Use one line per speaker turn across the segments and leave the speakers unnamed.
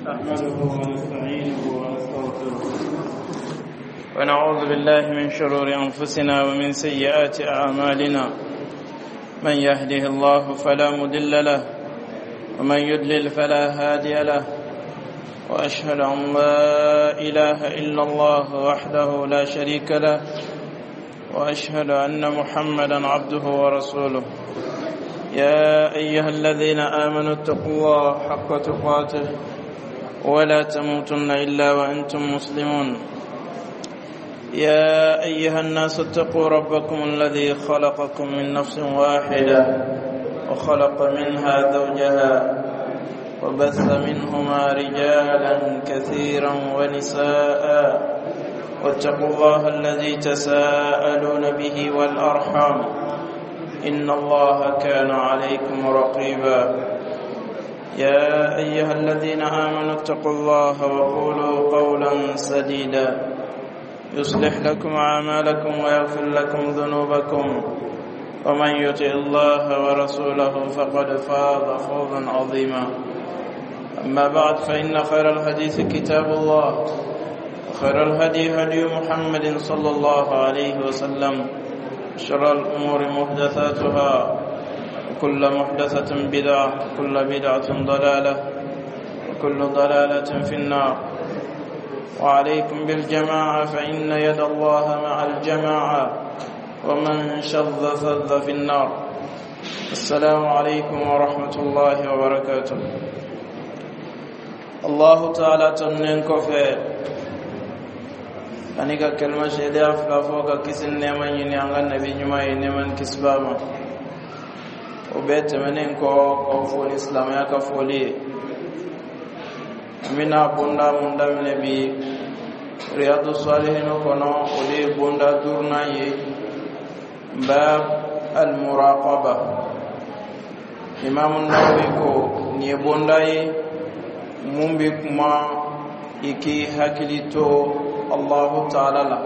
نحمده ونستعينه ونستغفره ونعوذ بالله من شرور أنفسنا ومن سيئات أعمالنا. من يهده الله فلا مضل له ومن يضلل فلا هادي له، وأشهد أن لا إله إلا الله وحده لا شريك له، وأشهد أن محمدا عبده ورسوله. يا أيها الذين آمنوا اتقوا الله حق تقاته ولا تموتن إلا وأنتم مسلمون. يا أيها الناس اتقوا ربكم الذي خلقكم من نفس واحدة وخلق منها زوجها وبث منهما رجالا كثيرا ونساء، واتقوا الله الذي تساءلون به والأرحام، إن الله كان عليكم رقيبا. يا أيها الذين آمنوا اتقوا الله وقولوا قولا سديدا يصلح لكم أعمالكم ويغفر لكم ذنوبكم، ومن يطع الله ورسوله فقد فاز فوزا عظيما. أما بعد، فإن خير الحديث كتاب الله، وخير الهدي هدي محمد صلى الله عليه وسلم، شر الأمور محدثاتها، وكل محدثة بدعة، وكل بدعة ضلالة، وكل ضلالة في النار. وعليكم بالجماعة فإن يد الله مع الجماعة، ومن شذ فذ في النار. السلام عليكم ورحمة الله وبركاته. الله تعالى تنين كفي أنيك كلمة شهداء فلافوك كسن نيمان ينيان النبي جمعي نيمان كسباما وبيت منين كوفو الإسلام يكفولي mina bunda munda mine bi riyadu salihin kono uli bunda durna ye bab al muraqaba. Imam Nawawi ko ni bunda ye mumbi kuma iki hakilito Allah ta'ala la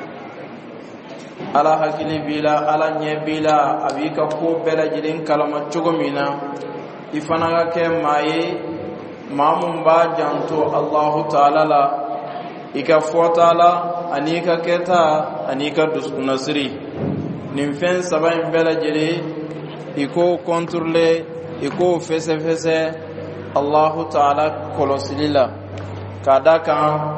ala hakili bila ala nye bila abika ko bela jidin kalama chugomina ifanaga ke maye mamun ba janto Allahu ta'ala la ika fotala anika keta anika nasri nim fen sabain bela jere iko contrôler iko fese Allahu ta'ala kolosilila kadaka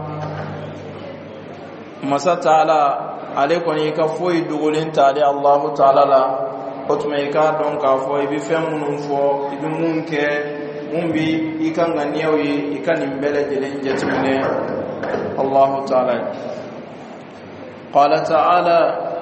masa ta'ala ale koni ka foyi dugulin tali Allahu ta'ala la otuma ika don ka foyi bi fen munun fo ibi munke mumbi ikanga niyawi ikani mbele jelen jetmine Allah ta'ala. Qala ta'ala,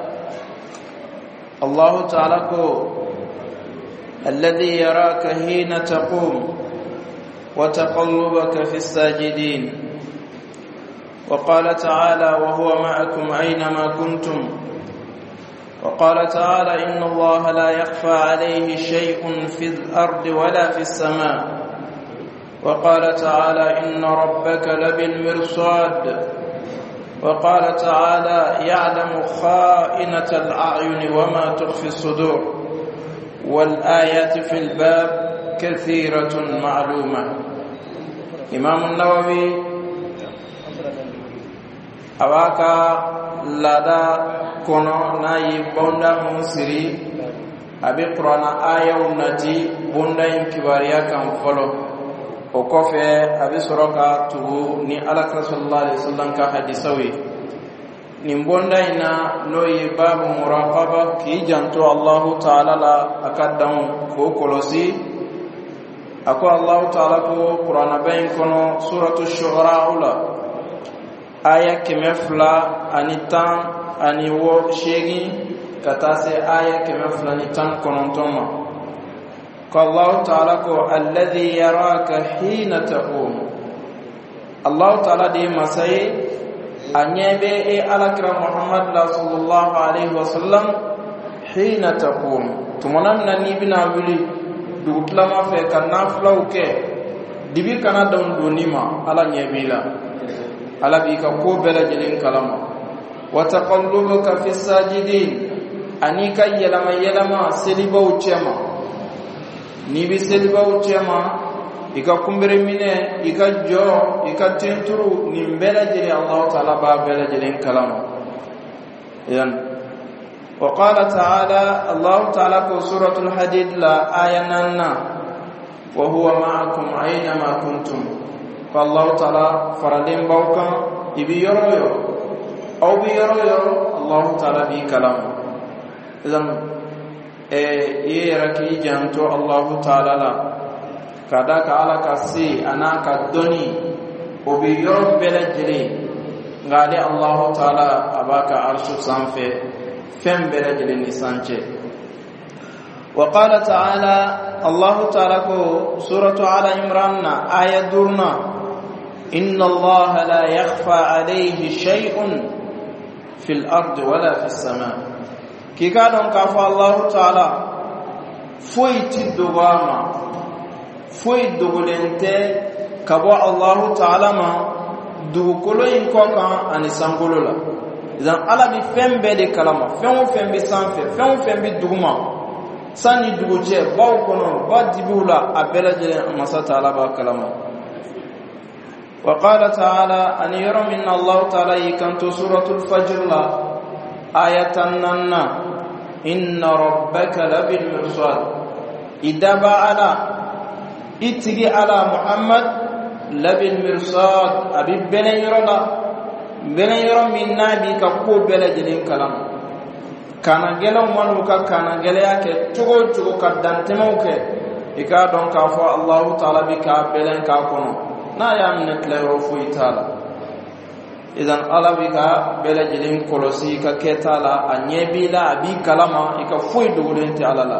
Allah ta'ala ko alladhi yaraka hina taqum wa taqallubaka fi as-sajidin. Wa qala ta'ala wa huwa ma'akum aynama kuntum. وقال تعالى إن الله لا يخفى عليه شيء في الأرض ولا في السماء. وقال تعالى إن ربك لبالمرصاد. وقال تعالى يعلم خائنة الأعين وما تخفي الصدور. والآيات في الباب كثيرة معلومة. إمام النووي أواكا لدى kono nayi bonda mun siri abi qur'ana ayaw nati bonda in kibariya kan folo o kofe abi soroka tu ni alaka sallallahu alaihi wasallam ka hadisawi ni bonda ina noyi babu muraqaba ki janto Allah ta'ala la akadam ko kolosi ako Allah ta'ala ko qur'ana bayin kono suratu shu'ara aya kemefla anitan ani wo shegi katase aya kema fulani tan konontoma ko Allah ta'ala ko alladhi yaraka hina taqum. Allah ta'ala di masai anyebe e alakra Muhammad sallallahu alaihi wasallam hina taqum tumonam nani bina wili dugutla ma fe kana flauke dibi kana don donima ala nyebila ala bi ka ko bela jelin kalama. وتقلبك في الساجدين أنيكا يلما يلما سلبا وچما نيبي سلبا وچما أكو الله تعالى كو ألذي يراك حين تقوم. الله تعالى دي مساي أنيبي إلى الكرة محمد صلى الله عليه وسلم حين تقوم تمنام نبينا ولي دغتلا ما في كنا فلوكي دبي كنا دون دونيما على بيكا كو بلا جلين كلام وتقلبك في الساجدين أنيكا يلما يلما سلبا وچما ika kumbere mine ika jo ika tenturu nimbela jeli Allah ta'ala ba bela jeli kalama yan وقال تعالى الله تعالى في سورة الحديد لا آياننا وهو معكم أينما كنتم فالله تعالى فردين بوكا إبي يرويو أو بي يرويو الله تعالى بي كلام إذن يركي جانتو الله تعالى لا كذاك على كسي أنا كدني وبي يرو بلجري غالي الله تعالى أباك عرش سانفي فم برجل نسانجه وقال تعالى الله تعالى سورة على عمران آية دورنا إن الله لا يخفى عليه شيء في الأرض ولا في السماء كي كادون كافى الله تعالى فويت الدوامة فويت دولنته كبوا الله تعالى ما دوكولو إنكوكا أن يسانقلولا إذن على بفهم بدي كلامه فهم بسانفه فهم بدوما ساني دوجه باو كونو بديبولا أبلجل مسات على بكلامه وقال تعالى أن يرى من الله تعالى كانت سورة الفجر لا آية ننا إن ربك لبالمرصاد إذا على إتجي على محمد لبالمرصاد أبي بن يرى bene yoro min nabi ka ko bele jilin kalam kana gelo manu ka kana gele yake tugo ka dantemo ke ika don ka fo Allah taala bi ka belen ka kono na ya min tlero fu itala idan ala bi ka bele jilin kolosi ka ketala anyebi la abi kalama ika fu dugulenti alala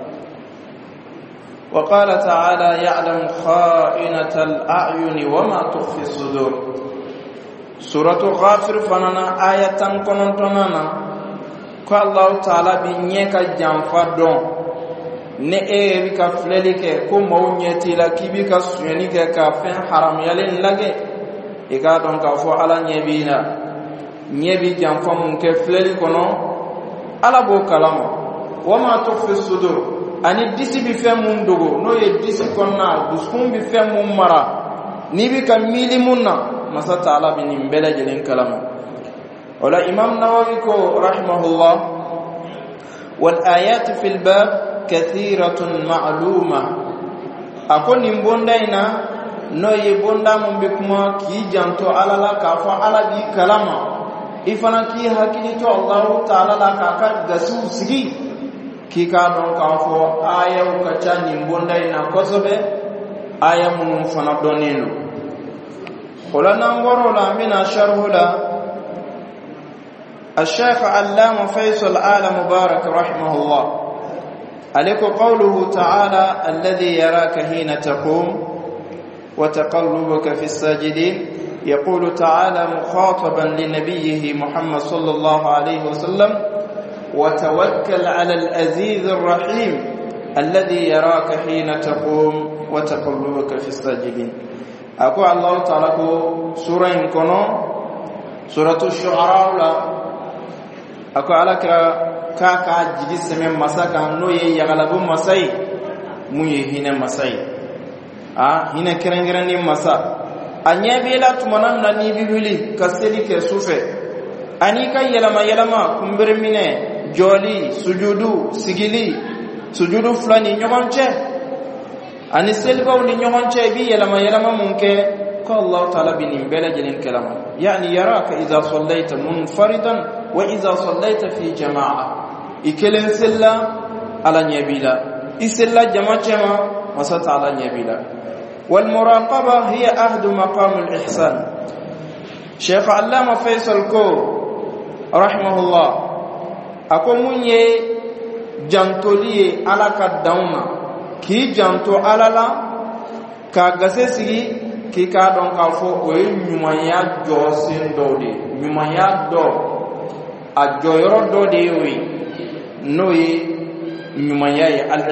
وقال تعالى يعلم خائنة الأعين وما تخفي الصدور سورة غافر فنانا آية كنتنا ko Allah taala bi nyeka jamfa don ne e bi ka fleli ke ko mawnyeti la kibi ka suyeni ke ka fen haram yalen lage e ka don ka fo ala nyebina nyebi jamfa mun ke fleli kono ala bo kalama wama tukhfi sudur ani disi bi fen mun dogo no ye disi konna duskun bi fen mun mara ni bi ka mili munna masa taala bi nimbele jelen kalama ولا إمام نووي رحمه الله والآيات في الباب كثيرة معلومة أكون يبوندينا نو يبوندا من بكما كي جانتو على لا كافا على بي كلاما إفنا كي حكيتو الله تعالى لا كاكا غسو سيغي كي كادون كافو آية وكاچا يبوندينا كوسبه آية من فنا دونينو ولا نغورو لا من شرح لا الشيخ علامة فيصل آل مبارك رحمه الله عليك قوله تعالى الذي يراك حين تقوم وتقلبك في الساجدين يقول تعالى مخاطبا لنبيه محمد صلى الله عليه وسلم وتوكل على العزيز الرحيم الذي يراك حين تقوم وتقلبك في الساجدين أقول الله تعالى سورة كنو سورة الشعراء ako alakira kaka jigi semen masaka no ye yagalabu masai muye hine masai hine kerengere masa anyabela tumanan na ni bibili kaseli ke sufe ani ka yelama kumbere mine joli sujudu sigili sujudu fulani nyogonche ani selbaw ni nyogonche bi yelama munke ko Allah taala bin bela jelin kalama yani yaraka idha sallaita munfaridan wa idha sallaita fi jamaa ikelen sella ala nyabila isella jama'ama masata ala nyabila wal muraqaba hiya ahdu maqam al ihsan Sheikh Allama Faisal ko rahimahullah ako munye jantoliye ala ka dauna ki janto alala ka gasesigi ki ka don ka fo o nyumanya josin dode nyumanya do a joyoro dode wi noyi nyumanya al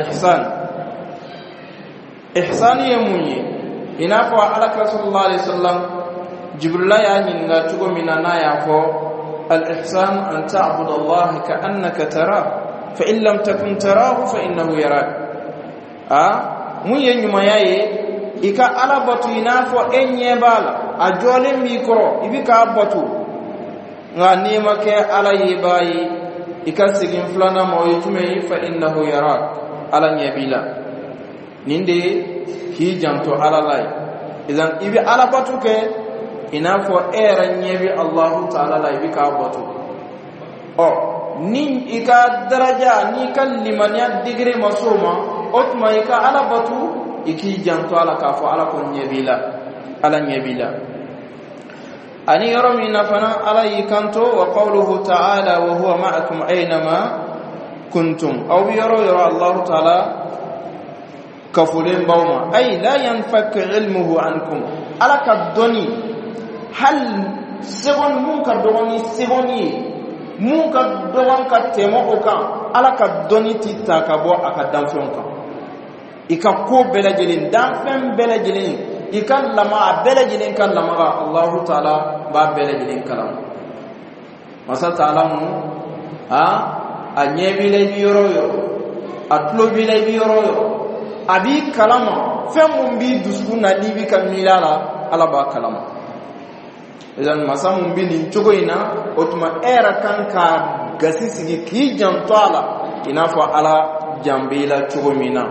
ihsan ye munye ina ko alaka sallallahu alaihi wasallam jibril ya nyinga tugo minana ya ko al ihsan an ta'budu allah ka annaka tara fa in lam takun tarahu fa innahu yarak munye nyumanya ye ika ala batu inafo enye bala a jolen mi koro ibika batu nga nima ke ala yibayi ika sigin flana mo yutume fa innahu yarak ala nyebila ninde hi janto ala lay idan ibi ala batu ke inafo era nyebi Allah ta'ala la ibika batu o nin ika daraja ni kallimanya digre masuma otma ika ala batu iki janto ala kafo ala ko nyebila ala nyebila ani yoromi nafana ala yikanto wa qawluhu ta'ala wa huwa ma'akum aynama kuntum aw yoro Allah ta'ala kafulen bawma ay la yanfak ilmuhu ankum ala kadoni hal segon mun ka doni segoni mun ka dogon ka temo okan ala kadoni titta ka bo aka danfon kan ika ko belajilin danfen belajilin ikan lama belajilin kan lama Allah ta'ala ba belajilin kalam masa ta'ala mu anyebi le biyoro yo atlo bi le biyoro yo abi kalama fem bi duskuna libi kamilala ala ba kalama idan masa mun bi ni chogoina otuma era kanka gasisi ki jantala inafa ala jambila chogomina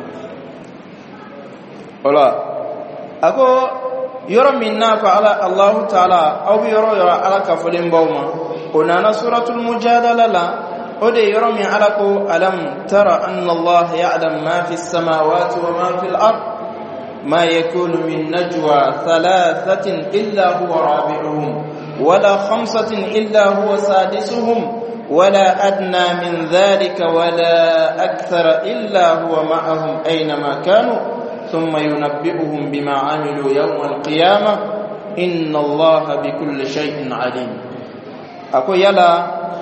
wala ako yoro minna fa ala Allah ta'ala aw yoro ala kafalin bawma onana suratul mujadala la ode yoro min ala ko alam tara anna Allah ya'lam ma fi samawati wa ma fil ard ma yakunu min najwa thalathatin illa huwa rabi'uhum wala khamsatin illa huwa sadisuhum ولا أدنى من ذلك ولا أكثر إلا هو معهم أينما كانوا ثم ينبئهم بما عملوا يوم القيامة إن الله بكل شيء عليم أكو يلا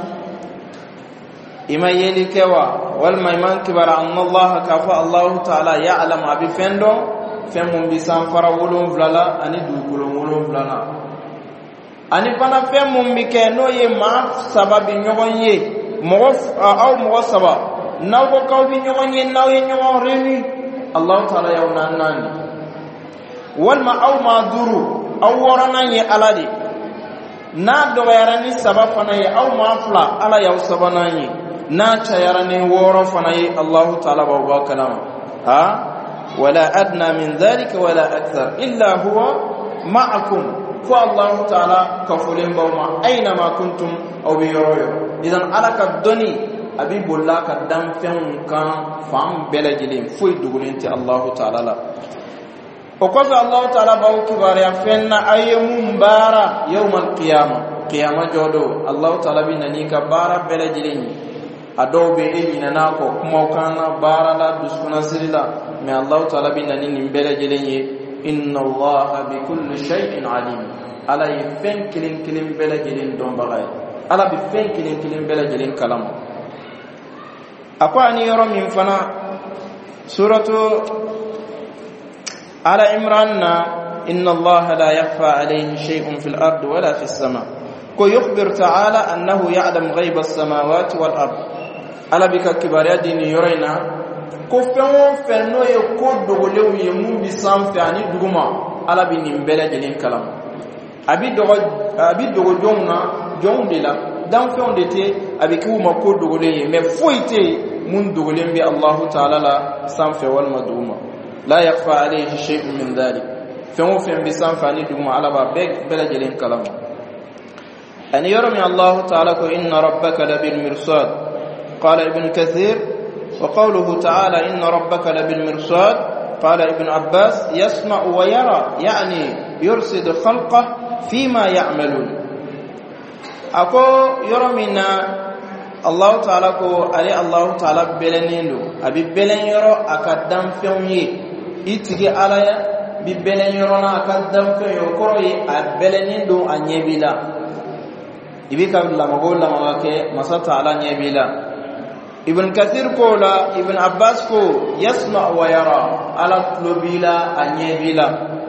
إما يلكوا والميمان كبر أن الله كفى الله تعالى يعلم أبي فندو فمن بسانفر ولون فلالا أني دوكولون ولون فلالا ani fana fɛn mun bi kɛ n'o ye maa saba bi ɲɔgɔn ye aw mɔgɔ saba n'aw ko k'aw bi ɲɔgɔn ye n'aw ye ɲɔgɔn réuni Allah ta'ala y'aw naani walima aw maa duuru aw wɔɔrɔnan ye ala de n'a dɔgɔyara ni saba fana ye aw maa fila ala y'aw sabanan ye n'a cayara ni wɔɔrɔ fana ye Allah ta'ala b'aw bɔ kalama wala adna min dhalika wala akthar illa huwa ma'akum ko Allah ta'ala kafulen bawma aina ma kuntum aw bi yoro idan alaka doni abi bolla ka dan fen kan fam belajilin fuy dugulenti Allah ta'ala la o ko Allah ta'ala baw kibare fenna ayyum bara yawmal qiyamah jodo Allah ta'ala bi nani ka bara belajilin adobe ina na ko kuma kana bara la duskuna sirila me Allah ta'ala bi nani nim belajilin inna Allah bi kulli shay'in alim ala fen kilin belajilin don bagay ala bi fen kilin belajilin kalam akwa ni yoro min fana suratu ala imran inna Allah la yakhfa alayhi shay'un fil ardi wala fis sama ko yukhbir ta'ala annahu ya'lam ghaiba as-samawati wal ard ala bi ka kibariyadin yorina ko fen no ye ko dogolew ye mun bi sanfɛ ani duguma ala bi nin bɛɛ lajɛlen kalam abi dogo jɔnw de la danfɛnw de tɛ a bɛ k'u ma ko dogolen ye mais foyi tɛ mun dogolen bɛ Allahu ta'ala la sanfɛ walima duguma la yakhfa alayhi shay'un min dhalik fɛn o fɛn bɛ sanfɛ ani duguma ala b'a bɛɛ lajɛlen kalam ani yɔrɔ min Allahu ta'ala ko inna rabbaka labil mirsad qala ibn kathir وقوله تعالى إن ربك لبالمرصاد قال ابن عباس يسمع ويرى يعني يرصد خلقه فيما يعملون أكو يرمينا الله تعالى كو علي الله تعالى بلنينو أبي بلن يرى أكدام فيوني إتجي على ببلن يرى أكدام فيوني وكروي أبلنينو أنيبلا إبيكا لما قول لما كي مسطع على نيبلا Ibn Kathir ko la Ibn Abbas ko yasma wa yara ala lobila anyebila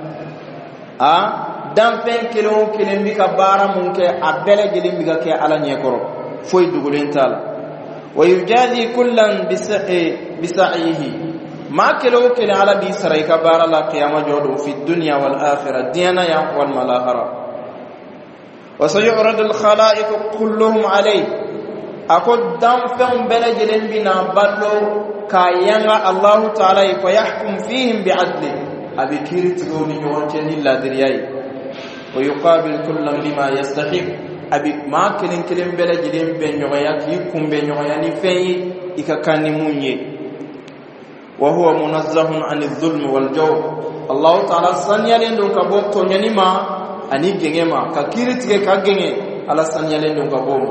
dan fen kelen bi ka bara mun ke abele gelin bi ka ke ala nyekoro foy dugulen tal wa yujazi kullan bisa'ihi ما كلو كل على دي سريك بار الله قيام جود في الدنيا والآخرة دينا يا والملاهرة وسيعرض الخلائق كلهم عليه أقول دم فهم بلجلن بنا بدلو كايانا الله تعالى فيحكم فيهم بعدله أبي كيرتلوني يوانتين الله درياي ويقابل كل لما يستحق أبي ما كلن بلجلن بين يغياك يكون بين يغياني فيه إكا كان مونيه وهو منزه عن الظلم والجور الله تعالى سنيالين دو كبوب تونياني ما أني جنما ككيرتك كجنة على سنيالين دو كبوب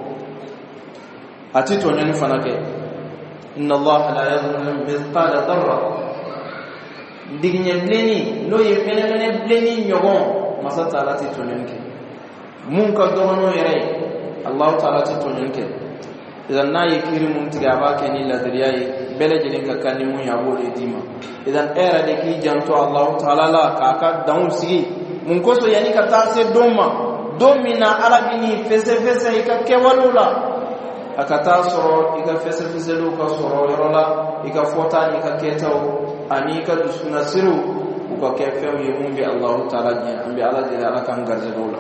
أتي تونياني فناك إن الله لا يظلم مثقال ذرة ديني بلني لو يمكن بلني يوم ما ستعالى تونيانك منك دونو يري الله تعالى تونيانك إذا ناي كريم تجابا كني لا درياي بلجلين كاني مو يابو ديما إذا إيرا دكي جانتو الله تعالى لا كاكا داون سي منكوسو يعني كتاسي دومنا على بني فسفس هيك كوالولا akata soro ika fesefeselu ka soro yorola ika fota ika ketao ani ka dusuna siru ko kefem yumbi Allah ta'ala ni ambi ala dira ala kan garzadola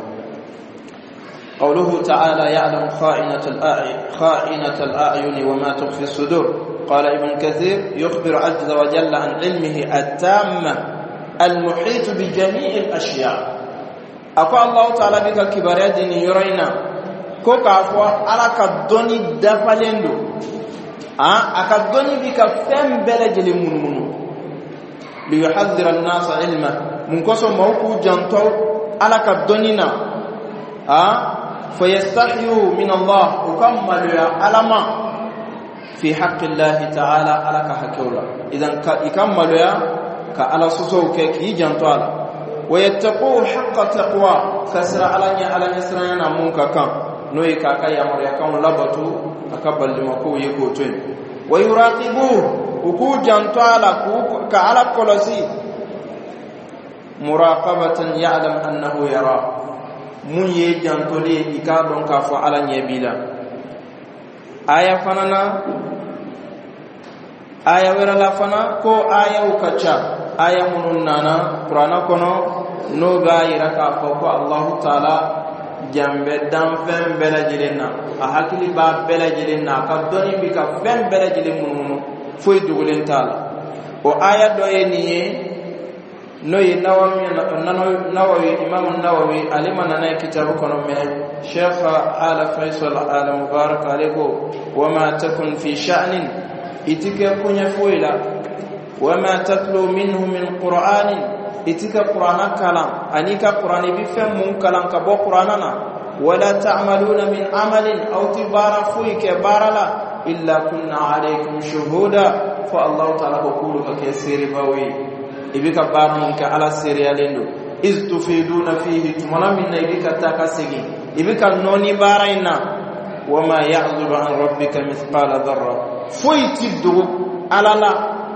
قوله تعالى يعلم خائنة الأعين وما تخفي الصدور قال ابن كثير يخبر عز وجل عن علمه التام المحيط بجميع الأشياء أقول الله تعالى بك كبريات يرينا كوكا أفوا على كدوني دفلندو أكدوني بك فم بلجل منمنو ليحذر الناس علمه من قصة موكو جانتو على كدونينا فيستحيوا من الله وكمل يا علما في حق الله تعالى على كحكولا إذا يكمل يا كعلى سوسو كي جانتوالا ويتقوا حق تقوى كسر على نسرنا منك كم نوي كاكا يا مريا كون لبطو أكبر لمكو يكوتين ويراقبوه وكو جانتوالا كعلى كولسي مراقبة يعلم أنه يرى mun ye jantole ika don ka fo ala nyebila aya fanana aya wera la fana ko aya ukacha aya munun nana qur'ana kono no ga ira ka fo ko Allah taala jambe dam fem bela jilenna a hakili ba bela jilenna ka doni bi ka fem bela jilen mununu foy dugulen taala o aya do eniye noy nawawi imam an-nawawi alimana na kitabu kono me sheikh ala faisal ala mubarak alayko wama takun fi sha'nin itika kunya foila wama tatlu minhu min qur'anin itika qur'ana kalam anika qur'ani bi fem mun kalam ka bo qur'anana wala ta'maluna min amalin aw tibara fuike barala illa kunna alaykum shuhuda fa Allah ta'ala qulu ka kesiri bawi ibika barmun ka ala serialendo iz tufiduna fihi tumana minna ibika takasigi ibika noni baraina wama ya'zubu an rabbika mithqala dharra fuiti du alala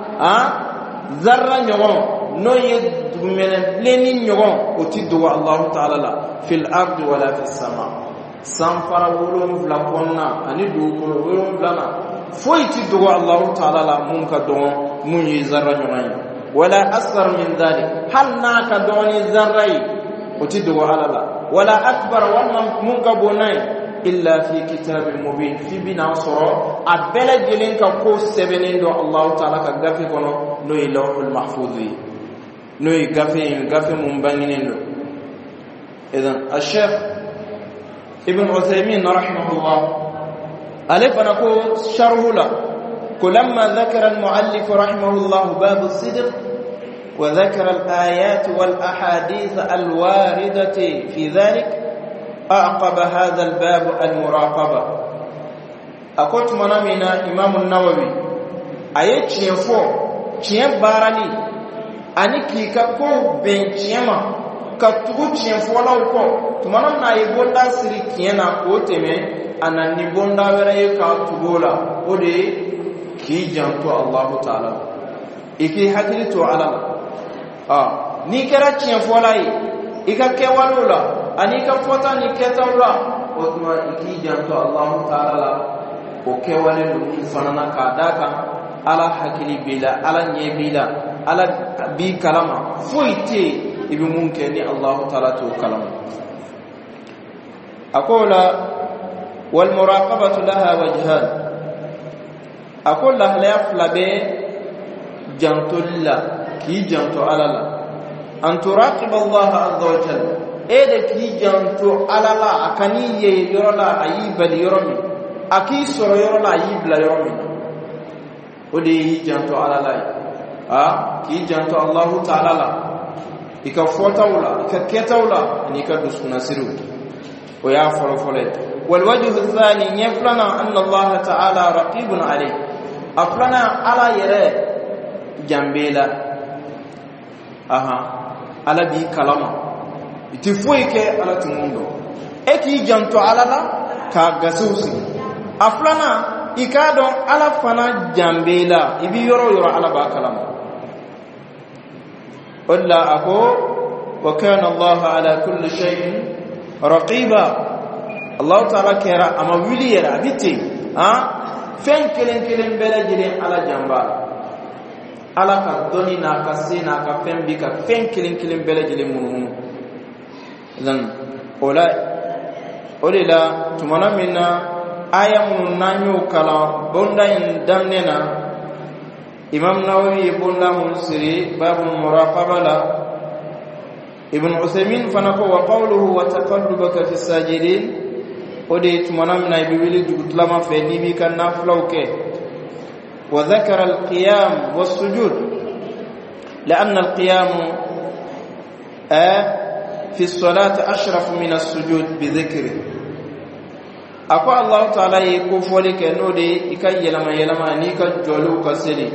zarra nyogon no yedumene leni nyogon otidu Allah ta'ala la fil ardi wala fis sama sanfara wolum flakonna ani du ko wolum lana fuiti du Allah ta'ala la mun ka don mun yi zarra nyogon ولا أصغر من ذلك هل ناك دوني ذري وتدعو على الله ولا أكبر والمنقبونين إلا في كتاب مبين في بنا صراء أبلا جلين كو سبنين دو الله تعالى كغفي كنو نوي لوح المحفوظ نوي غفي منبنين إذن الشيخ ابن عثيمين رحمه الله ألف نقول شرح له كلما ذكر المؤلف رحمه الله باب الصدق وذكر الآيات والأحاديث الواردة في ذلك أعقب هذا الباب المراقبة أقول منامنا إمام النووي أي تشيفو تشيف باراني أني كيكا كو بين تشيما كتبو تشيفو لوكو تمنامنا يبوندا سري كينا كوتمي أنا نبوندا ورأيكا تبولا ودي ki janto Allah ta'ala iki hakilito ala ni kera cien folai ika kewalula ani ka fota ni ketawla otma iki janto Allah ta'ala o kewale lu fanana ka daka ala hakili bila ala nye bila ala bi kalama foite ibi munke ni Allah ta'ala to kalama aqula wal muraqabatu laha wajhan aqula la yaflabe jantulla ki jantu alala an turaqib Allah azza wa jalla ede ki jantu alala akani ye yorola ayibal yoromi aki soro yorola ayibla yoromi odi jantu alala ki jantu Allah ta'ala la ika fotawla ika ketawla ni ka dusuna siru o ya folo fole wal wajhu thani yaflana anna Allah ta'ala raqibun alayhi aflana ala yere jambela ala bi kalama iti foike ala tumundo eki janto alala ka gasusi aflana ikado ala fana jambela ibi yoro ala ba kalama walla ako wa kana Allah ala kulli shay'in raqiba Allah ta'ala kera ama wili yara biti fen kelen bela jire ala jamba ala ka doni na ka se na ka fen bi ka fen kelen bela jire mun dan olila tumana minna aya mun nanyo kala bonda in damnena Imam Nawawi bonda mun siri babu muraqabala Ibn Usaymin fanako wa qawluhu wa taqallubaka fi sajidin odi tumana minna ibili dugutlama fe nibi kan naflauke wa dhakara al-qiyam was-sujud لأن القيام في الصلاة أشرف من السجود بذكره أقول الله تعالى يكفولي كنودي إكا يلما نيكا جولو كسلي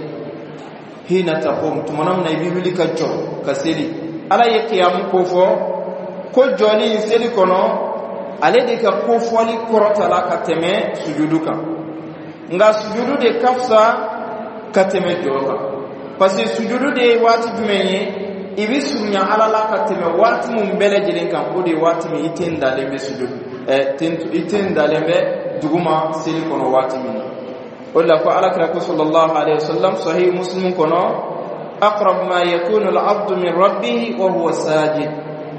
حين تقوم تمنام نبيبلي كجو كسلي على يقيام كفو كو جولي سلي كنو على ديك كفولي كرطلا كتمي سجودوكا nga sujudu de kafsa kateme joka parce sujudu de wati dumenye ibi sunya alala kateme wati mumbele jilen kan odi wati mi itenda lembe sujudu itenda lembe duguma sili kono wati min wala fa alaka sallallahu alaihi wasallam sahih muslim kono aqrab ma yakunu al-'abdu min rabbih wa huwa sajid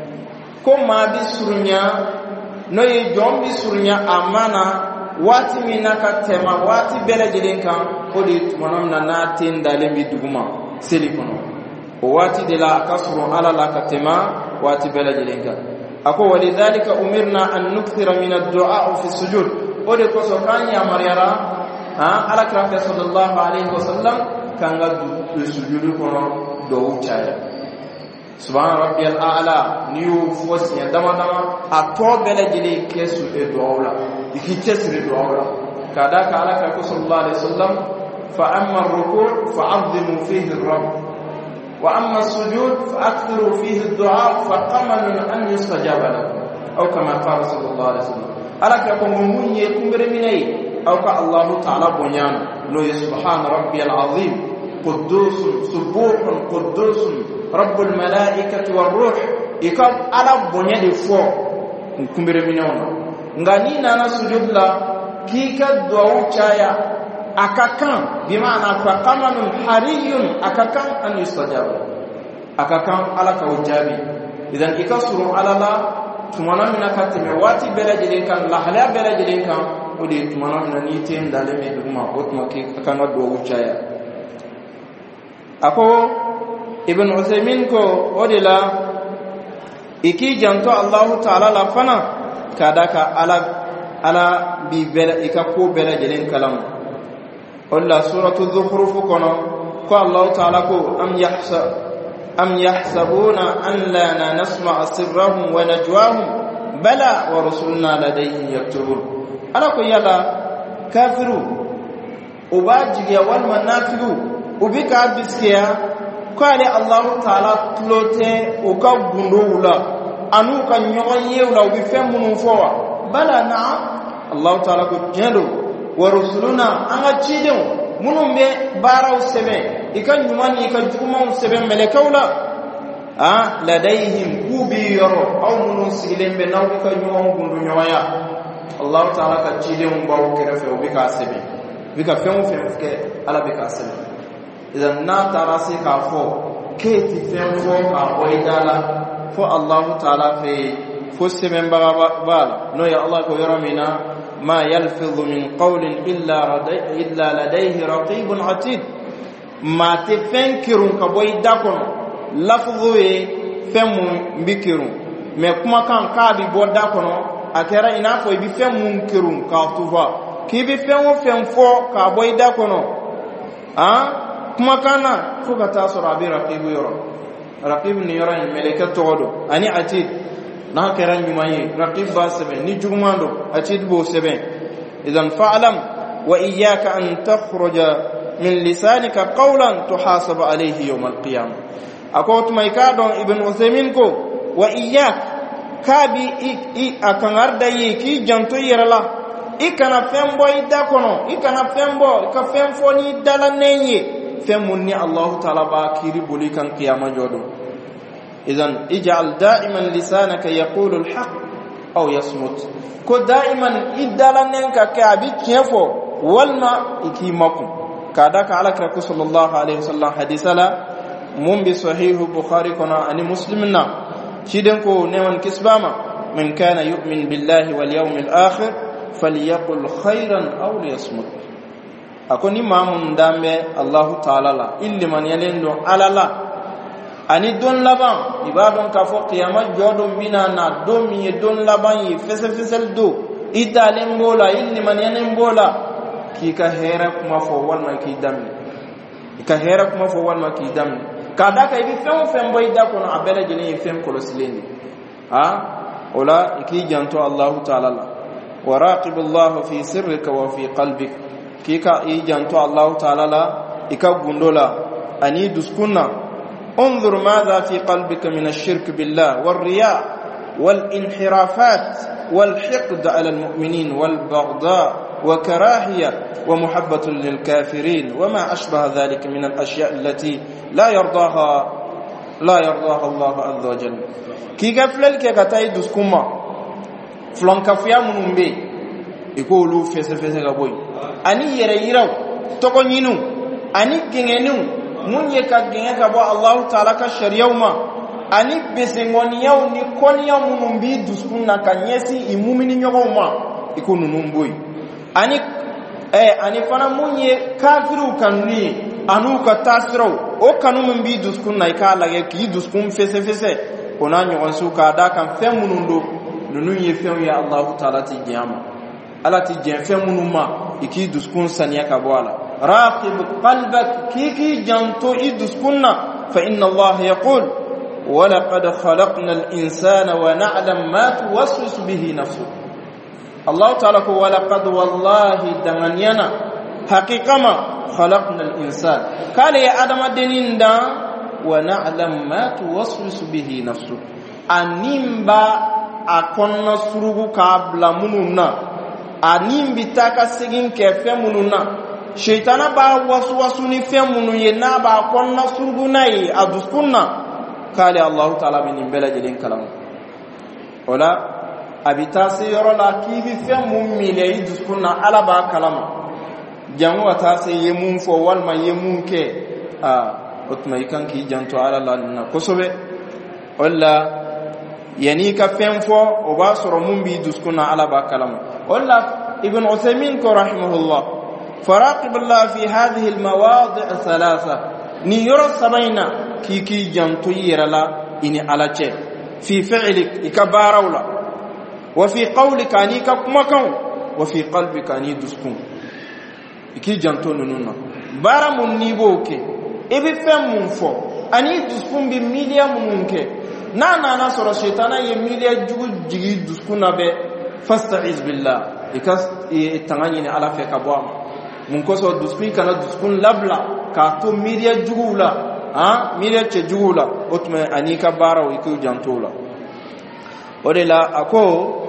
kuma bi sunya no ye jombi sunya amana wati minaka tema wati bele jilen kan odi tumanam na tenda lembe duguma sili kono wati de la kasru ala la katema wati bela jilenga ako walidhalika umirna an nukthira min ad-du'a fi sujud ode ko so kanya mariara ala krafa sallallahu alaihi wasallam kanga du sujudu kono do uchaya subhana rabbiyal a'la niu fosnya dama ato bela jile kesu e doawla ikitesri doawla kada ka ala krafa sallallahu alaihi wasallam fa amma ar-ruku' fa'azzimu fihi ar-rabb وأما السجود فأكثروا فيه الدعاء فقمن أن يستجاب لكم أو كما قال صلى الله عليه وسلم ألك يقومون يكمر مني أو كالله تعالى بنيان لو سبحان ربي العظيم قدوس سبوح قدوس رب الملائكة والروح يكاب على بنيان فوق كمر منيون ngani nana sujud la kika dua chaya akakan bimaana fa qamanun hariyun akakan an yustajaba akakan ala ka ujabi idan ikasuru ala la tumana mina katime wati bela jiden kan la hala bela jiden kan odi tumana mina ni tem dale me duma otmo ki akan do uchaya ako ibn Usaymin ko odila iki janto Allah ta'ala la fana kadaka ala bi bela ikako bela jiden kalam ولا سورة الزخرف كنا قال الله تعالى أم يحسبون أن لا نسمع سرهم ونجواهم بلى ورسلنا لديهم يكتبون أنا كو يلا كافروا وباجي والمنافقوا وبك أبسكيا قال الله تعالى تلوتي وكبنولا أنو كان يغيولا وبفهمون فوا بلى نعم الله تعالى كو جلو ورسلنا anga chidin munum be baraw sebe ikan yumani ikan juma sebe melekawla ladaihim kubi yoro aw munum silembe naw ikan yuma gundu nyoya Allah ta'ala ka chidin bawo kerefe obi ka sebe bika fɛn kɛ ala bɛ ka sɛbɛn idan n'a taara se k'a fɔ k'e ti fɛn fɔ k'a bɔ i da la fo Allahu taala fɛ fo sɛbɛnbaga b'a la n'o ye Allah ko yɔrɔ min na ma yalfidhu min qawlin illa ladayhi raqibun atid ma te fɛn kirun ka bɔ i da kɔnɔ lafdhu ye fɛn mun bi kirun mais kumakan k'a bi bɔ da kɔnɔ a kɛra i n'a fɔ i bi fɛn mun kirun k'a tufa k'i bi fɛn o fɛn fɔ k'a bɔ i da kɔnɔ kumakan na fo ka taa sɔrɔ a bɛ raqibu yɔrɔ raqibu ni yɔrɔ in mɛlɛkɛ tɔgɔ don ani atid n'a kɛra ɲuman ye raqib b'a sɛbɛn ni juguman don atid b'o sɛbɛn idan fa'lam wa iyyaka an takhruja min lisanika qawlan tuhasab alayhi yawm al-qiyamah ako tuma ka don ibn Uthaymin ko wa iyyak kabi akan arda yi ki janto yerala ikana fembo ida kono ikana fembo ka femfo ni dala nenye femunni Allah ta'ala ba kiri boli kan qiyamah jodo idan ij'al da'iman lisanaka yaqulu al-haq aw yasmut ko da'iman idala nenka ka bi kefo walma ikimakum kada ka ala kra sallallahu alaihi wasallam hadisala mun bi sahihu bukhari kona ani muslimina shiden ko neman kisbama man kana yu'min billahi wal yawmil akhir falyaqul khairan aw liyasmut akoni mamun dambe Allah ta'ala la illi man yalendo alala ani don laban ibadon ka fo qiyamah jodon minana do mi don laban yi fesel do idalen bola illi man yanen bola ki ka hera kuma fo walma ki damni ka hera kuma fo walma ki damni kada ka ibi fen boy da kono abela jeni fen ko sileni ola iki janto Allah ta'ala la waraqib Allah fi sirrika wa fi qalbik ki ka i janto Allah ta'ala la ika gundola ani duskunna انظر ماذا في قلبك من الشرك بالله والرياء والانحرافات والحقد على المؤمنين والبغضاء وكراهية ومحبة للكافرين وما أشبه ذلك من الأشياء التي لا يرضاها الله عز وجل كي غفلل كي غتاي دسكوما فلان كفيا منومبي يقولوا فسفسه غبوي اني يريراو توكو نينو اني غينو mun ye ka genge ka bo Allah ta'ala ka shariyauma ani besengoniyaw ni koniya munum bi duskunna kanyesi imumini nyogoma ikunu numboy ani fana mun ye kafiru kanni anu ka tasiro o kanu mun bi duskunna ikala ye ki duskun fese ona nyogon su ka da kan femunundo nunu ye fem ya Allah ta'ala ti jama ala ti jen femunuma iki duskun saniya ka bo ala راقب قلبك كيكي جانتو إدسكنا فإن الله يقول ولقد خلقنا الإنسان ونعلم ما توسوس به نفسه الله تعالى ولقد والله دمنينا حقيقة ما خلقنا الإنسان قال يا آدم الدنين دا ونعلم ما توسوس به نفسه أنيمبا أكون سرغو قبل منونا أنيمبي تاكا سيجين كيفي منونا shaytana ba wasu ni femunu yena ba konna surgunai aduskunna kale Allah ta'ala min bela jedin kalam wala abitasi yorola kibi femu milei duskunna ala ba kalama jamu atase yemun fo walma yemun ke otmai kan ki janto ala la kosobe wala yani ka femfo o ba soro mun bi duskunna ala ba kalama wala ibn Uthaymin ko rahimahullah فراقب الله في هذه المواضع الثلاثة نيرى سبينا كي جانتو يرلا إني على شيء في فعلك إكبارولا وفي قولك أني كمكون وفي قلبك أني دسكون كي جانتو نونا بارا من نيبوك إبي فم منفو أني دسكون بميليا منك نانا نصر الشيطان يميليا جيجي دسكون به فاستعذ بالله إكاس تغنيني على فيك أبوام mun koso duskun kana duskun labla ka to miriya jugula miriya ce jugula otme anika bara wi ku jantola odela ako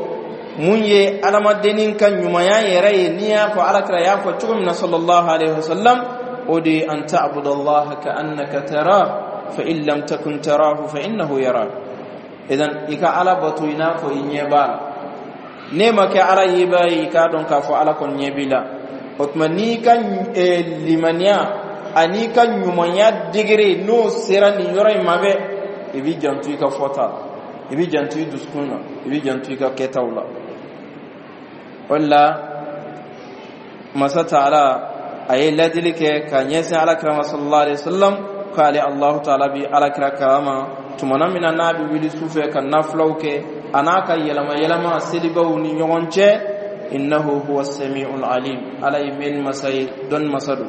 munye alama denin kan nyumaya yere niya fa alakra ya fa tukum na sallallahu alaihi wasallam odi an ta'budallaha ka annaka tara fa in lam takun tarahu fa innahu yara idan ika ala batu ina ko inye bala ne make ala yibai ka don ka fa ala kon nyebila otmani kan limania ani kan nyumanya digre no serani yoro mabe ibi jantu ka fota ibi jantu duskuna ibi jantu ka ketawla walla masata ala ay ladilike kanyesa ala karama sallallahu alaihi wasallam qali allah ta'ala bi ala karama tumana mina nabi wili sufe kan naflauke anaka yelama selibawni nyonche innahu huwas samiul alim alay min masay don masadu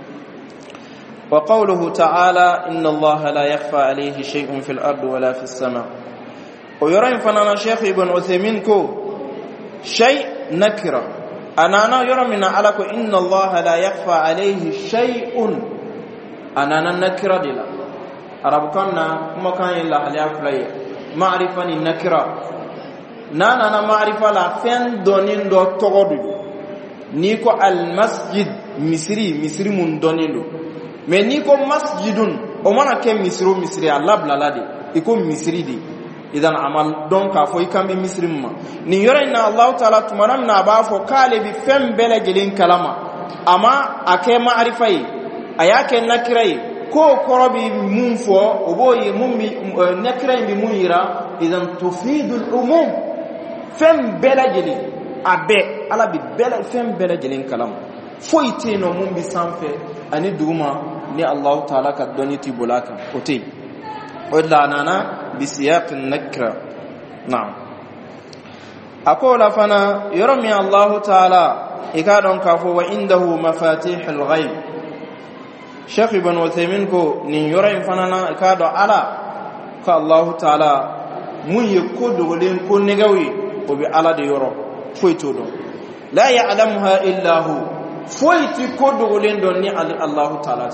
wa qawluhu ta'ala inna allaha la yakhfa alayhi shay'un fil ardi wala fis sama o yara fanana sheikh ibn uthaymin ko shay nakira anana yara min alako inna allaha la yakhfa alayhi shay'un anana nakira dila arab kanna kuma kan illa alaflay ma'rifa ni nakira nana ma'rifa la fen donin do togodu ni ko al masjid misri mun donindo mais ni ko masjidun o mana ke misri Allah blalade iko misri di idan amal donc ka fo ikambe misri ma ni yorayna Allah ta'ala tumanam na ba fo kale bi fem bele gelin kalama ama ake ma'rifai ayake nakirai ko korobi mun fo oboyi mun bi nakirai bi mun yira idan tufidul umum fem bele gelin abe ala bi bele fem bele gelin kalama fo iteno mun bi sanfe ani duma ni Allah ta'ala ka doniti bulaka ote wala nana bi siyaq an-nakra na'am akola fana yarmi Allah ta'ala ikadon kafo wa indahu mafatihul ghaib Sheikh Ibn Uthaymin ko ni yorain fana na ikado ala ka Allah ta'ala mun yakodo len ko negawi o bi ala de yoro foito do la ya'lamuha illa hu foiti kodo len don ni Allah ta'ala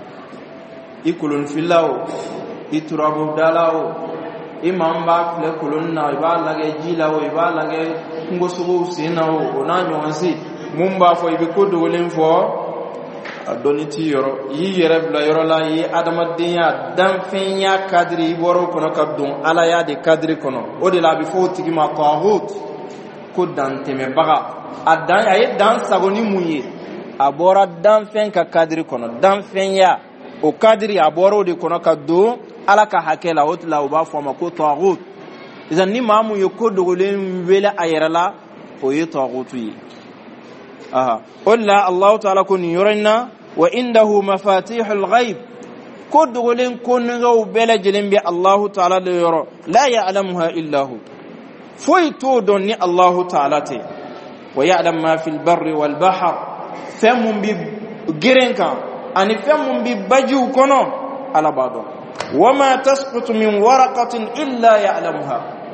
ikulun filawo iturabu dalawo imamba fle kulun na ibala ge jilawo ibala ge ngosugo sinawo onanyo ansi mumba fo ibe kodo len fo adoniti yoro yi yerebla yoro la yi adamadinya dan fenya kadri boro kono kabdun ala ya de kadri kono o de la bi fo tigi ma qahut ko dan teme baga adan ay dan sagoni muye abora dan fen ka kadri kono dan fenya o kadri aboro de kono kaddu ala ka hakela hotla uba foma ko tagut izan ni mamu yokodo golen wela ayrala o yi tagutu yi aha walla allah ta'ala kun yurina wa indahu mafatihul ghaib kodo golen kon ngaw bela jelen bi allah ta'ala de yoro la ya'lamuha illa hu foito don ni allah ta'ala te wa ya'lam ma fil barri wal bahr famun bi girenka ani famun bi baju kono ala bado wama tasqutu min waraqatin illa ya'lamuha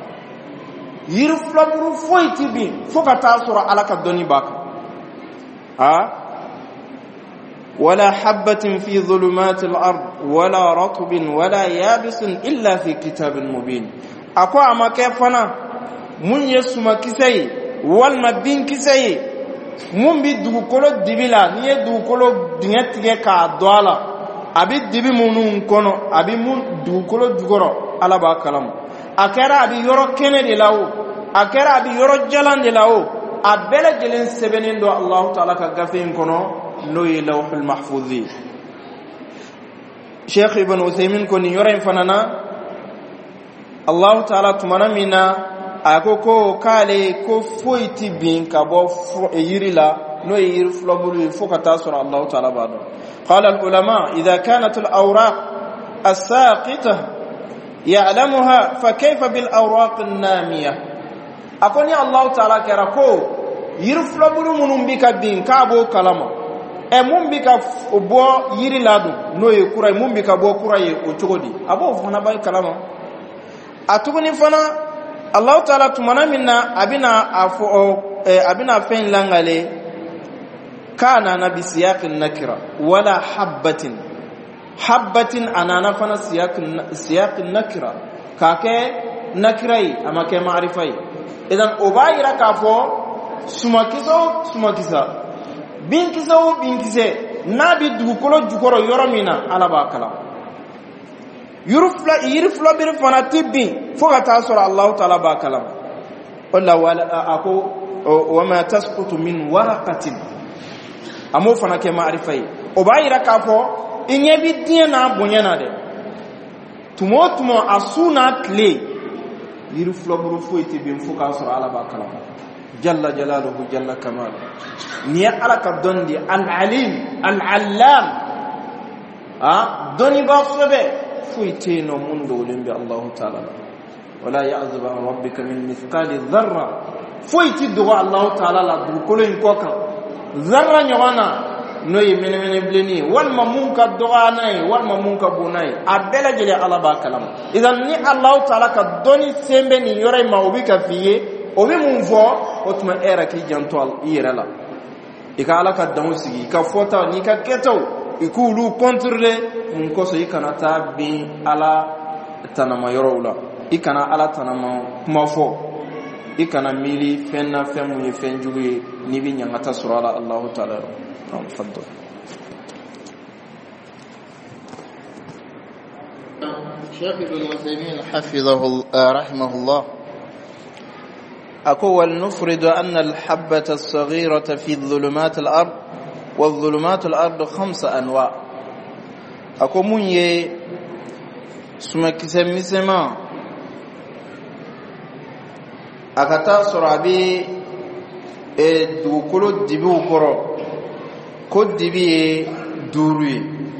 yirflamuru foyti bi foka tasura ala ka doni baka wala habatin fi dhulumatil ard wala ratbin wala yabisin illa fi kitabin mubin akwa amake fana mun yesuma kisai wal mabin kisai mun bi dugukolo dibila ni dugukolo dingetige ka doala abi dibi munun kono abi mun dugukolo dugoro ala ba kalam akera abi yoro kene de lawo akera abi yoro jalan de lawo abela jelen sebenen do Allah ta'ala ka gafen kono no yelawhul mahfuzi Sheikh Ibn Uthaymin ko ni yoro fanana Allah ta'ala tumana mina akoko kale ko foiti bin ka bo yirila no yir flobulu fokata sur Allah ta'ala bado qala al ulama idha kanat al awraq as-saqitah ya'lamuha fa kayfa bil awraq an-namiyah akoni Allah ta'ala kera ko yir flobulu munum bi ka bin ka bo kalama e mum bi ka bo yirila do no yekura mum bi ka bo kuraye o chogodi abo fana ba kalama atuguni fana Allah ta'ala tumana minna abina fen langale kana nabi siyaqin nakira wala habbatin anana fana siyaqin nakira kake nakirai ama ke ma'rifai idan ubayira kafo sumakisa binkise nabi dugukolo jukoro yoromina alaba kala yirfla bir fana tibbi foka tasura Allah ta'ala ba kalam wala ako wama tasqutu min waraqatin amo fana ke ma'rifai o ba ira ka fo inye bi dia na bonyana de tumo asuna kle yiru floburu fo ite bi mfu ka sura ala ba kala jalla jalaluhu jalla kamal ni ala ka dondi al alim al allam doni ba sobe fo ite no mundo limbi allah ta'ala wala ya'zubu an rabbika min mithqali dharra fo ite do allah ta'ala la du ko len ko kan zarra nywana no yimene bleni wal mamunka doganai wal mamunka bunai abela jele ala ba kalam idan ni allah ta'ala ka doni sembe ni yore ma ubika fiye obi mun fo otuma era ki janto yirala ika ala ka damusigi ka fota ni ka keto ikulu contrôler mun ko so ikana ta bi ala tanama yorowla ikana ala tanama kuma fo ikana mili fenna femu ye fenjuwe ni bi nyangata surala allah ta'ala تفضل.
شيخ ابن عثيمين حفظه رحمه الله
أقول نفرد أن الحبة الصغيرة في ظلمات الأرض والظلمات الأرض 5 أنواع أقول من سمك سمسما أكتا سرابي دوكولو دبيو كرو كود دبي دوري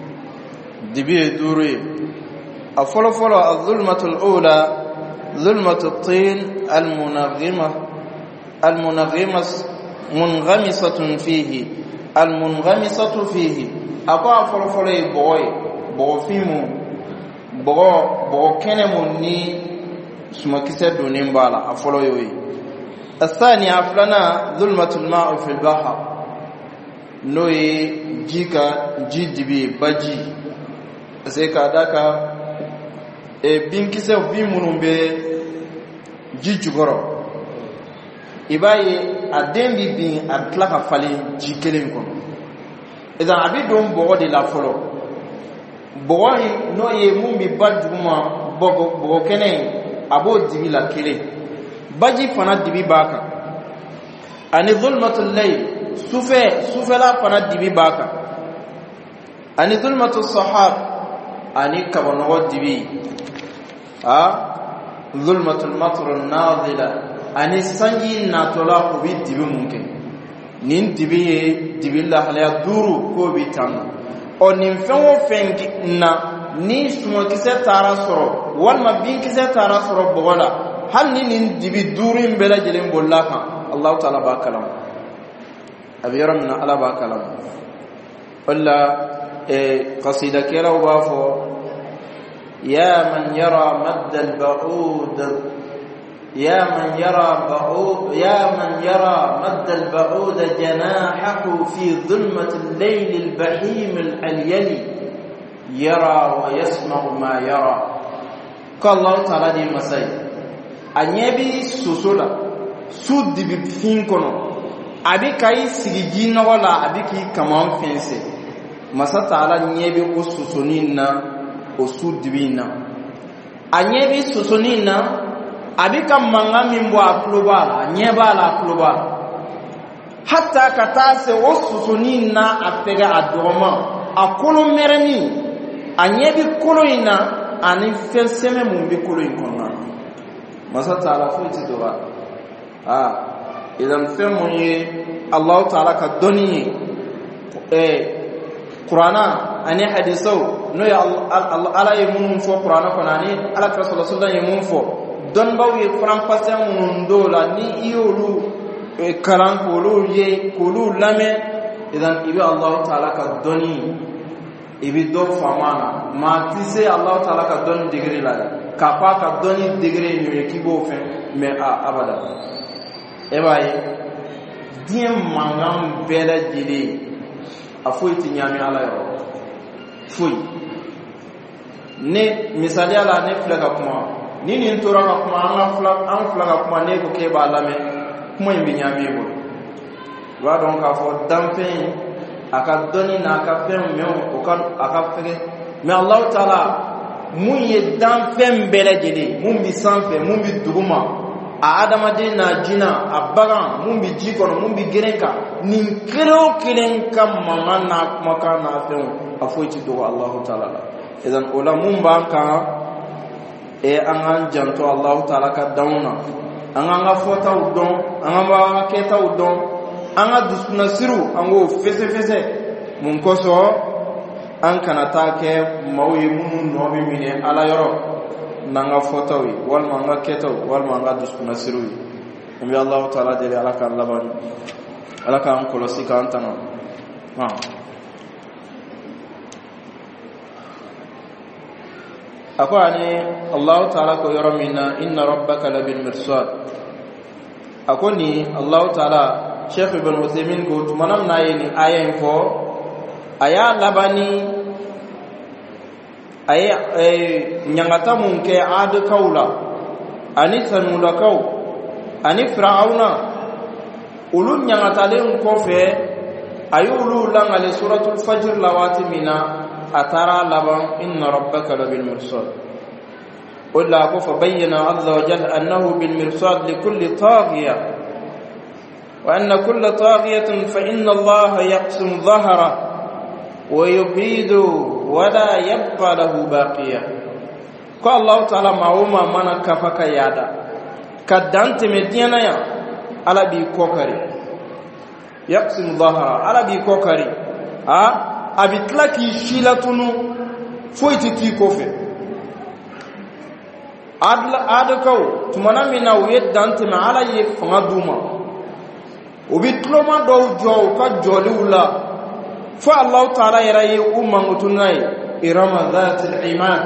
أفضل الظلمة الأولى ظلمة الطين منغمسة فيه أقول أفضل بوفيمو بو كنمو ني سمكسة دونين بالا أفضل يوي الثانية أفضلنا ظلمة الماء في البحر noye jika jidibi baji sai ka daka binkise bi munumbe jijugoro ibaye adembi bin atlaka fali jikelen ko idan abidon bogo de la folo bogo noye mumbi baduma bogo kenen abo dibi la kele baji fana dibi baka ani zulmatul layl sufe la fana dibi baka ani zulmatu sahab ani kabanogo dibi zulmatul matr an-nazila ani sanji natola ko bi dibi munke nin dibi la hala duru ko bi tan o nin fenwo fengi na ni sumo kise tara soro wal ma bin kise tara soro bogola hal nin dibi duru imbela jelen bollaka allah ta'ala ba kalam أبي رمنا على باكلام ولا قصيدة كلا وبافو يا من يرى مد البعود جناحه في ظلمة الليل البحيم العليلي يرى ويسمع ما يرى قال الله تعالى دي مساي أن يبي سوسولا سود بفينكونو abikai sigiji na wala abiki kaman fense masata ala nyebi ususunina osudibina anyebi susunina abika mangami mbwa klubala nyebala klubala hatta katase ususunina apega adoma akulu mereni anyebi kuluina ani fenseme mumbi kuluin konna masata ala fuiti doba idan femunye Allah ta'ala ka doni Qur'ana ani hadisau no ya Allah ala yemun fo Qur'ana konani ala rasulullah sallallahu alaihi yemun fo don bawi fram pasem mun dola ni iolu karan kolu ye kolu lame idan ibi Allah ta'ala ka doni ibi do famana ma tise Allah ta'ala ka doni degree la ka pa ka doni degree ni kibo fe me abada ebaye diem mangam bela jili afoiti nyami ala yo fui ne misali ala ne flaga kuma nini ntora ka kuma an flaga kuma ne ko ke ba lame kuma yimbi nyami bo wa don ka fo dampe aka doni na aka fem me o kan aka fege me Allah taala mun ye dampe bela jili mun bi sanfe mun bi duguma adamaden na jina abagan mun bi ji kono mun bi gerenka nin kero kilen kam mama na maka na fen afoiti do Allah taala idan ola mun ba ka e an janto Allah taala ka dauna an ga fota udon an ba keta udon an ga dusuna siru an go fese mun koso an kana ta ke mawyi mun no bi mine ala yoro nanga fotawi wal manga ketaw wal manga duskuna siruwi ambi Allah taala dele ala kan labani ala kan kolosi kan tanga ha akwani Allah taala ko yoro minna inna rabbaka labil mirsad akoni Allah taala Sheikh Ibn Uthaymeen go tumanam nayini ayen ko aya labani ay nyangata munke ad kaula ani sanula kaw ani fir'auna ulun nyangata len ko fe ayulu langale suratul fajr lawati mina atara laban inna rabbaka labil mirsad wala ko fabayyana azza wa jalla annahu bil mirsad likulli taghiya wa anna kull taghiyatin fa inna allaha yaqsim dhahra wa yubidu wala yabqa lahu baqiya ko Allah taala mauma mana kafaka yada kadante medina ya ala bi kokari yaqsim dhahra ala bi kokari abitlaki shilatunu foiti ti kofe adakaw tumana mina wet dante ma ala ye fanga duma obitloma do jo ka joli wala fa Allah taala yarayi umma mutunai irama dhatil iman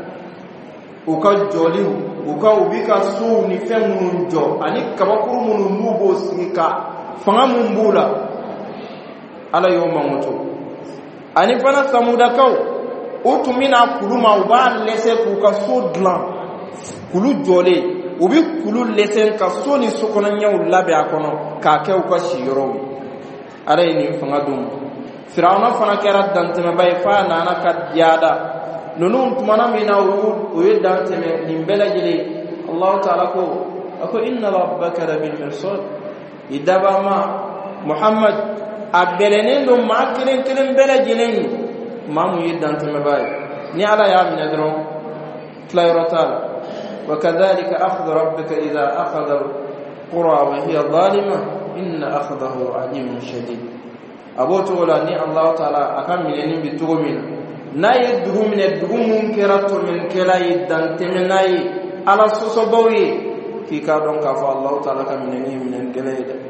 uka joliu uka ubika su ni femu njo ani kabakuru munu nubo sika fanga mumbula ala yoma mutu ani fana samuda kaw utumina kuluma uban lese kuka sudla kulu jole ubi kulu lese ka so ni sokona nyaw labe akono ka ke uka shiro ala ni fanga dum Firauna fana kera danteme bay fa nana kat yada nunum tumana mina o danteme nimbela jeli Allah taala ko ako inna rabbaka labil mirsad idaba ma Muhammad abelene no makiren kiren bela jelen mamu yidanteme bay ni ala ya min adron tlayrotal wa kadhalika akhdhu rabbika idha akhadha alqura wa hiya zalima inna akhdahu alimun shadid aboto wala ni Allah taala akam mineni bitugumin nay dugumin dugumun kerato min kelay danteme nay ala sosobawi ki ka don ka fa Allah taala kam mineni minen gelayde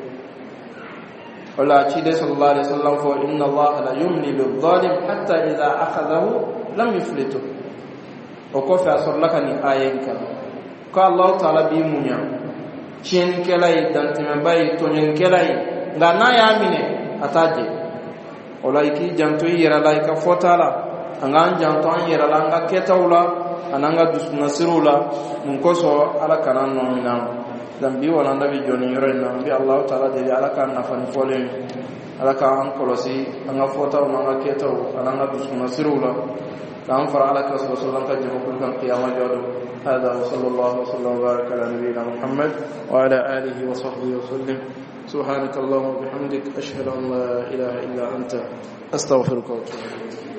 wala ci de sallallahu alaihi wasallam fo inna Allah la yumli lil zalim hatta idha akhadahu lam yuflitu o ko fa sorlaka ni ayen kan ko Allah taala bi munya cien kelay danteme bay to nyen kelay ngana ya mine ataje wala iki janto yira la ka fotala anga janto an yira la anga ketawla ananga dusna sirula mun koso ala kanan no minam dambi wala ndabi joni yoro na bi Allah taala de ala kan nafan folen ala kan kolosi anga fotala anga ketaw ananga dusna sirula kan fara ala ka sallallahu alaihi wasallam kan qiyamah jodo hada wa sallallahu wa sallam wa baraka ala nabiyyina Muhammad wa ala alihi wa sahbihi wa sallam سبحانك اللهم وبحمدك أشهد أن لا إله إلا أنت أستغفرك وأتوب إليك